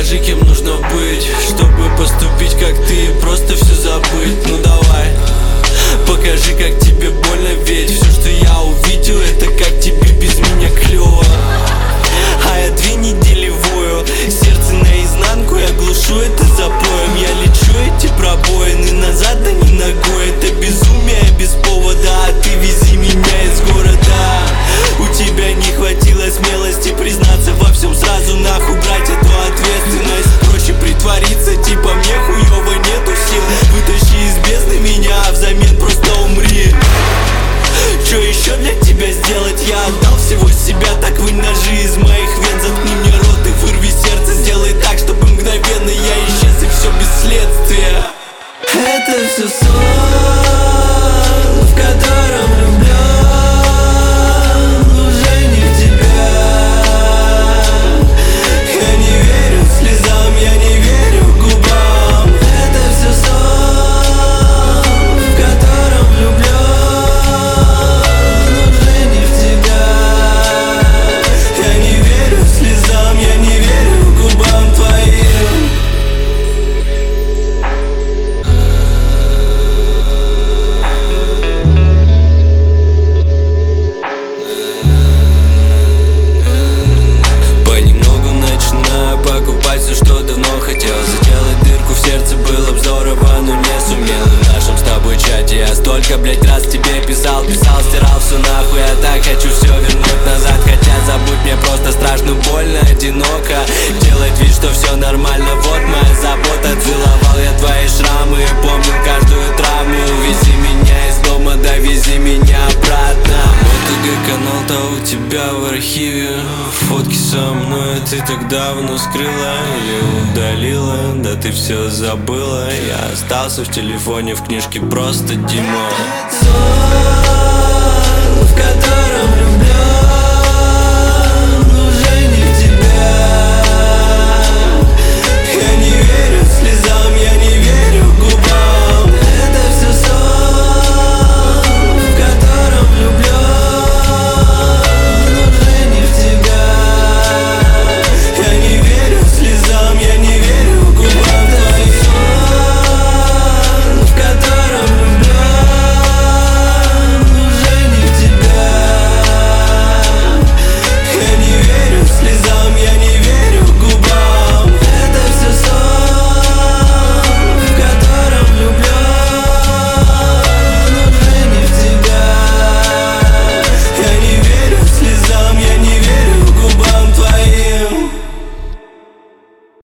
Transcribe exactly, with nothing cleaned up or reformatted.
Покажи, кем нужно быть, чтобы поступить как ты и просто все забыть. Ну давай, покажи, как тебе больно, ведь все, что я увидел, это как тебе без меня клево. А я две недели вою, сердце наизнанку, я глушу это запоем. Я лечу эти пробоины назад, да не ногой. Это безумие без повода, а ты вези меня из города. У тебя не хватило смелости признаться во всем сразу, нахуй брать эту ответственность. Проще притвориться, типа мне хуёво нету сил. Вытащи из бездны меня, а взамен просто умри. Чё еще для тебя сделать? Я отдал всего себя, так вынь ножи из моих вен. Заткни мне рот и вырви сердце, сделай так, чтобы мгновенно я исчез и все без следствия. Это все сон, в котором влюблен уже не в тебя. Я не верю слезам, я не верю губам. Это все сон, в котором влюблен уже не в тебя. Я не верю слезам, я не верю губам твоим. Понемногу начинаю покупать все, что давно хотел. Заделать дырку в сердце было б здорово, но не сумел. В нашем с тобой чате я столько, блять, раз тебе писал, писал, стирал все нахуй. Я так хочу все вернуть назад, хотя забудь мне просто страшно, больно, одиноко. Делать вид, что все нормально, вот моя забота. Целовал я твои шрамы и помнил каждую травму. Вези меня из дома, довези меня обратно. Мой ТГ-канал-то у тебя в архиве. Фотки со мной ты так давно скрыла или удалила. Да ты все забыла, я остался в телефоне, в книжке просто Дима. Сон, в котором